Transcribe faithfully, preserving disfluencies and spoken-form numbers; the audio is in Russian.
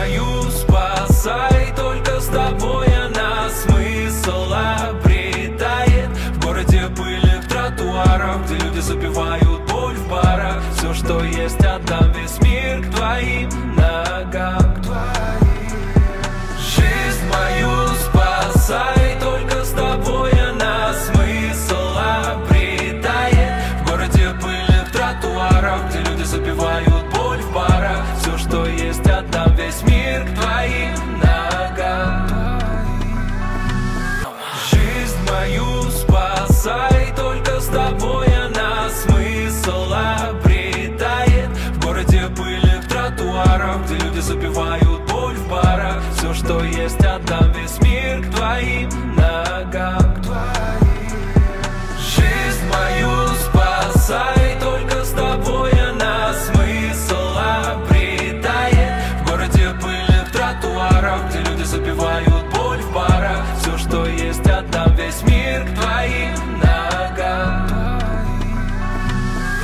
мою спасай, только с тобой она смысл обретает. В городе пыльных тротуаров, где люди запивают боль в барах. Все, что есть, отдам весь мир к твоим ногам. Жизнь мою спасай, только с тобой она смысл обретает. В городе пыльных тротуаров, где люди запивают боль в барах. Все, что есть, отдам весь мир к твоим ногам. Жизнь мою спасай, только с тобой она смысл обретает. В городе пыльных тротуаров, где люди запивают боль в барах. Все, что есть, отдам весь мир к твоим ногам. Жизнь мою спасай, только с тобой она смысл обретает. В городе пыльных тротуаров, где люди запивают боль в барах. Все, что есть, отдам весь мир к твоим